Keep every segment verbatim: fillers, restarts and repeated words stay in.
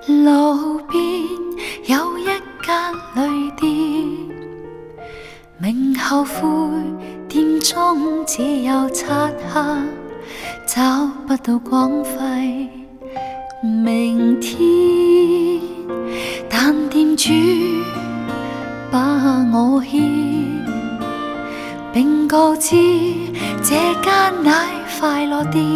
路边有一間旅店，名後悔，店中只有漆黑，找不到廣費明天。但店主把我牽，並告知這間乃快樂店。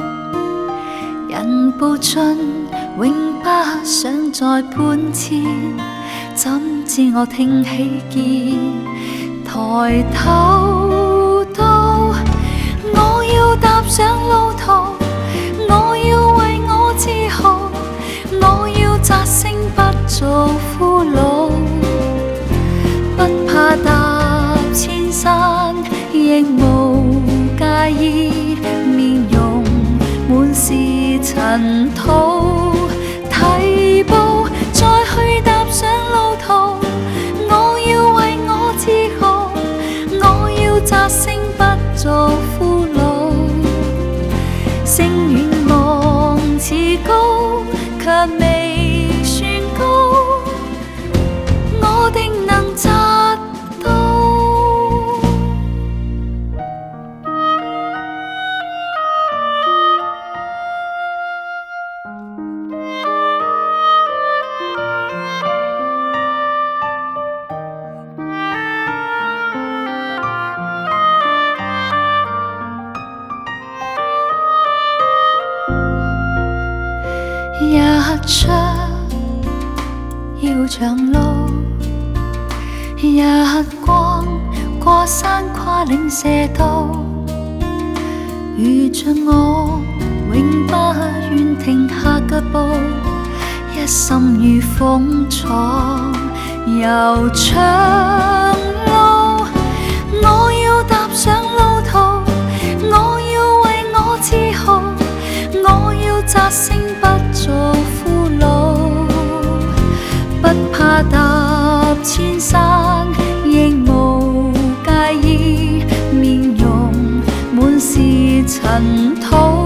人步進，永不想再搬遷，怎知我聽起見，抬頭到我要踏上路途，我要為我自豪，我要摘星不做俘虜，不怕踏千山，亦無介意面容滿是塵土。提步再去踏上路途，我要為我自豪，我要摘星不做俘虜。星遠望似高，卻未算高，我定能摘到。日出要長路，日光過山跨嶺射到，如像我永不願停下腳步，一心與風闖悠長路。我要踏上路途，我要為我自豪，我要摘星不做俘虜，不怕踏千山，亦無介意面容滿是塵土。